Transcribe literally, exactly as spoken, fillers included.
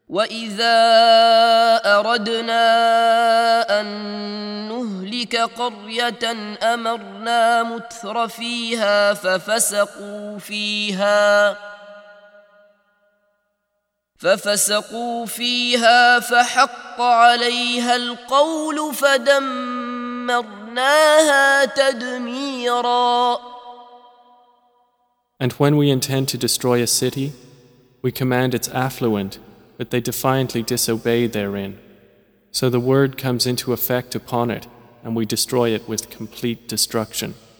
وإذا أردنا أن نهلك قرية أمرنا متر فيها ففسقوا فيها ففسقوا فيها فحق عليها القول فدمرناها تدميرا. And when we intend to destroy a city, we command its affluent, but they defiantly disobey therein. So the word comes into effect upon it, and we destroy it with complete destruction.